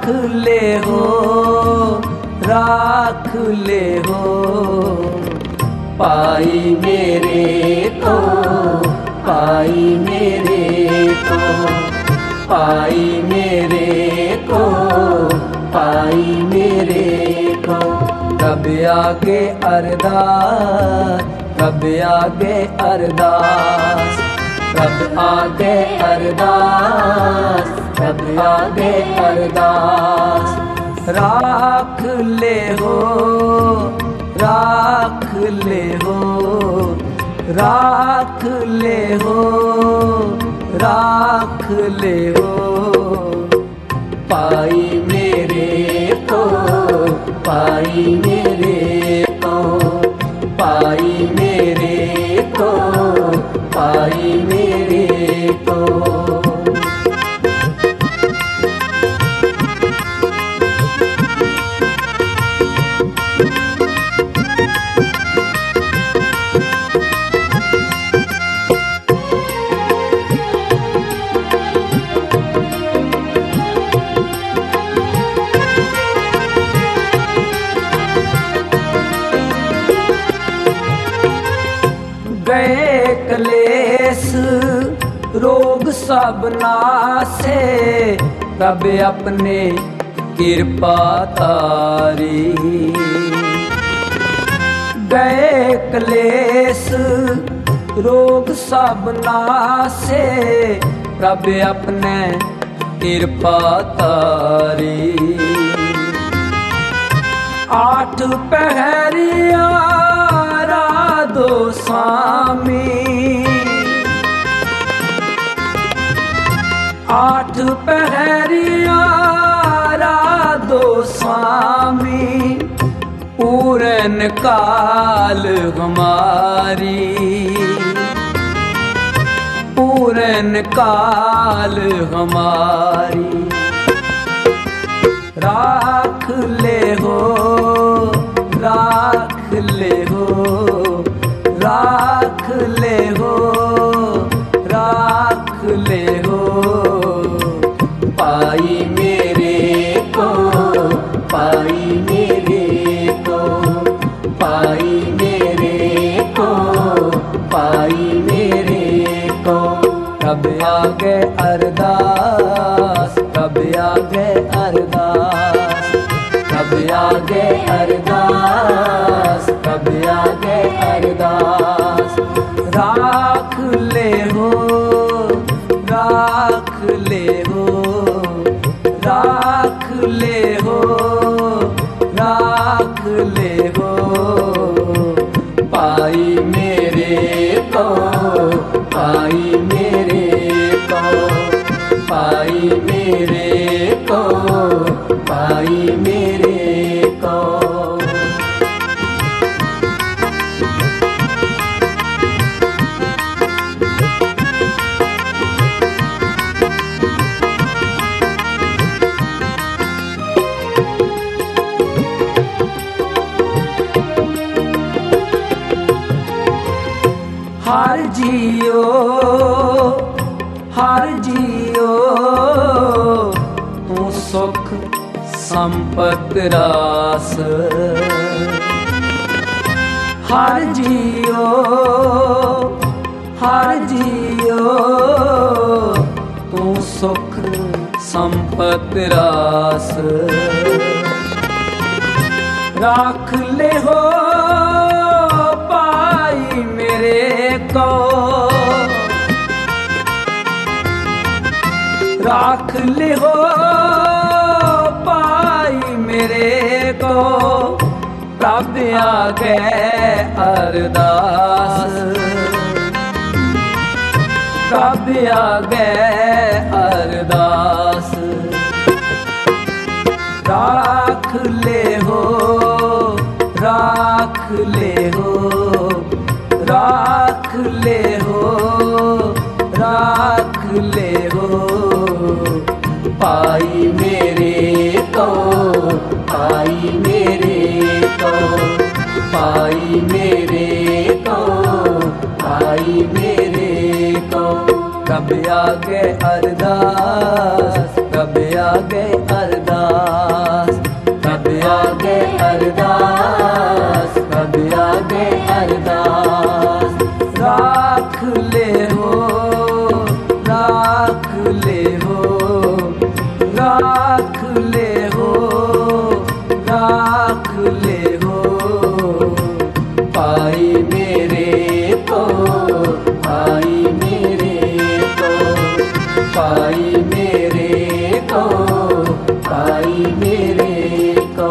ले हो, राख ले हो, पाई मेरे को, पाई मेरे को, पाई मेरे को, पाई मेरे को। रब आगे अरदास, रब आगे अरदास, रब आगे अरदास, रब आगे अरदास। राख ले हो, राख ले हो, राख ले हो, राख ले हो, पाई मेरे को, पाई मेरे को, पाई मेरे को, पाई मेरे को। गए कलेस रोग सब नासे, रब अपने कृपा तारी। गए कलेस रोग सब नासे, रब अपने कृपा तारी। आठ पहरिया दो स्वामी, आठ पहरिया दो स्वामी, पूरन काल हमारी, पूरन काल हमारी। राख ले हो, राख ले हो, राख ले हो, राख ले हो, पाई मेरे को, पाई मेरे को, पाई मेरे को, पाई मेरे को। रब आगे अरदास, रब आगे अरदास, रब आगे अरदास, रब आगे अरदास। राख ले हो, राख ले हो, राख ले हो, राख ले हो, पाई मेरे को, पाई मेरे को, पाई मेरे को, पाई मेरे को। हर जियो, हर जियो, तू सुख संपत रास। हर जियो, हर जियो, तू सुख संपत रास। राख ले हो, पाई मेरे को, राख ले हो, पाई मेरे को। रब आगे अरदास, रब आगे अरदास। राख ले हो, राख ले हो, राख ले हो, राख ले हो, पाई मेरे को, पाई मेरे को, पाई मेरे को, पाई मेरे को। रब आगे अरदास, रब आगे अरदास। आगे अरदास, रब आगे अरदास। राख ले हो, राख ले हो, राख ले हो, राख ले हो। पाई मेरे को, पाई मेरे को, पाई मेरे को, पाई मेरे को।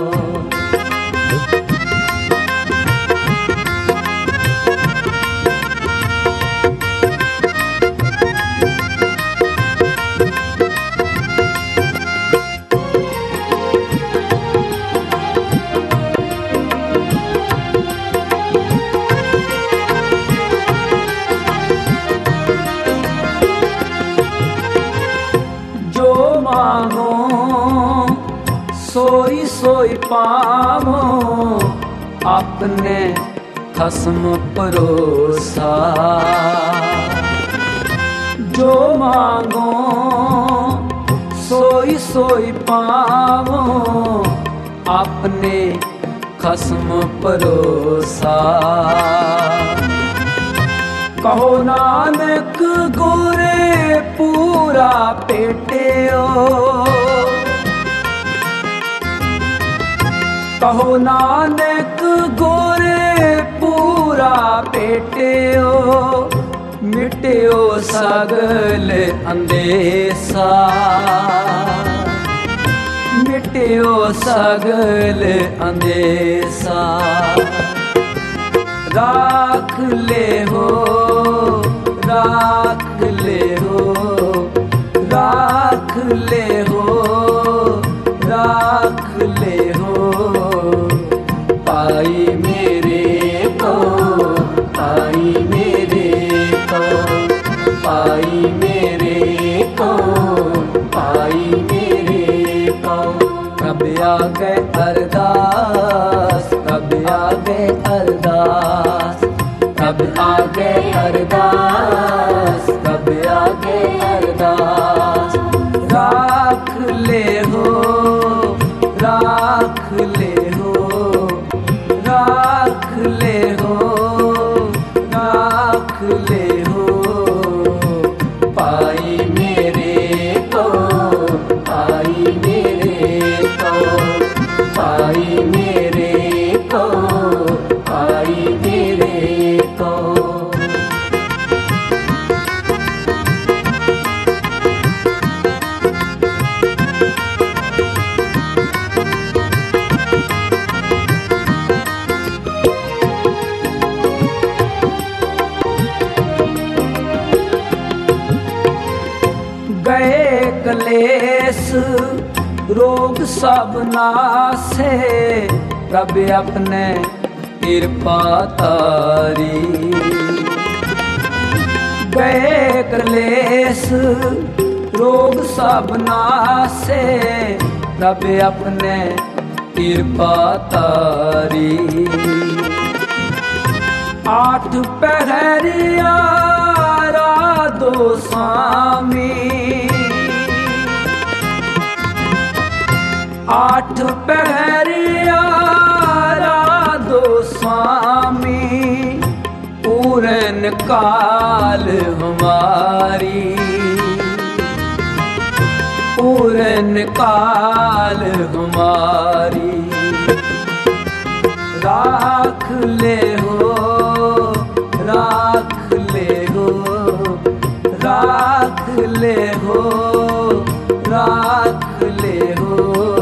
जो मांगो सोई सोई पावो, अपने खसम परोसा। जो मांगो सोई सोई पावो, अपने खसम परोसा। कहो नानक गोरे पूरा पेटियो, कहो नानक गोरे पूरा पेटियो। मिटियो सगल अंदेसा, मिटियो सगल अंदेसा। राख ले हो, राख ले हो, राख ले हो, राख ले हो। पाई मेरे को, पाई मेरे को, पाई मेरे को, पाई मेरे को। रब आगे अरदास, रब आगे अरदास, रब आगे अरदास, रब आगे अरदास। राख ले हो, राख ले हो, राख ले हो, राख ले हो। पाई मेरे को, पाई मेरे को, पाई मेरे को, पाई मेरे को। गए कलेस रोग सब नासे, रब अपने कृपा तारी। गए कलेस रोग सब नासे, रब अपने कृपा तारी। आठ पहरिया दो स्वामी, आठ पहरिया दो स्वामी। पूरन काल हमारी, पूरन काल हमारी। राख ले हो, राख ले हो, राख ले हो, राख ले हो।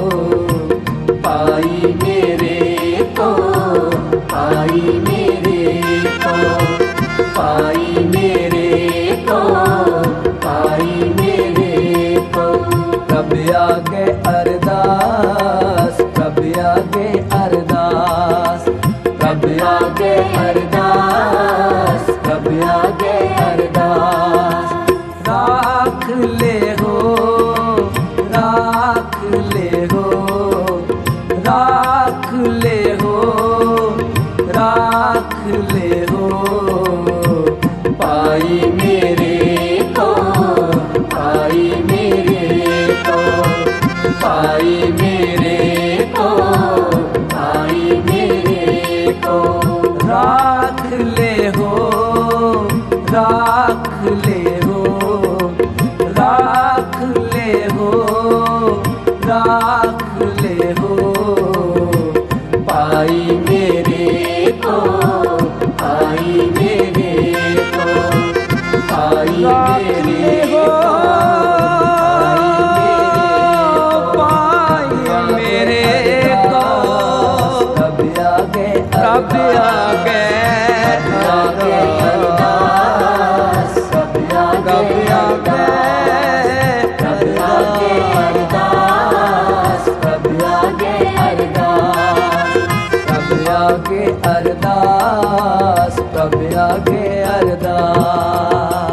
पाई मेरे को, पाई मेरे को, पाई मेरे को, पाई मेरे को। रब आगे अरदास, रब आगे अरदास, रब आगे अरदास, रब आगे अरदास। राख ले हो, राख ले हो, राख ले हो, राख ले हो। पाई मेरे को, पाई मेरे को, पाई मेरे को। पाई मेरे को, पाई मेरे को, पाई मेरे को, पाई मेरे को। तब आगे तब आगे अरदास, तब आगे अरदास, तब आगे अरदास, तब आगे अरदास, तब आगे अरदास, तब आगे अरदास।